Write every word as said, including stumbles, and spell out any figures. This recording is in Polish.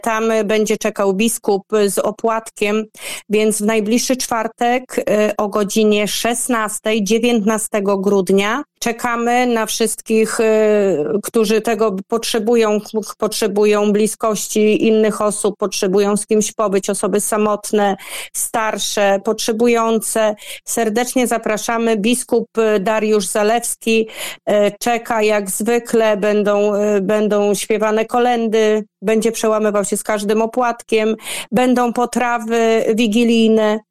Tam będzie czekał biskup z opłatkiem, więc w najbliższy czwartek o godzinie szesnastej, dziewiętnastego grudnia czekamy na wszystkich, którzy tego potrzebują, potrzebują bliskości innych osób, potrzebują z kimś pobyć, osoby samotne, starsze, potrzebujące. Serdecznie zapraszamy. Biskup Dariusz Zalewski czeka jak zwykle, będą, będą śpiewane kolędy, będzie przełamywał się z każdym opłatkiem, będą potrawy wigilijne.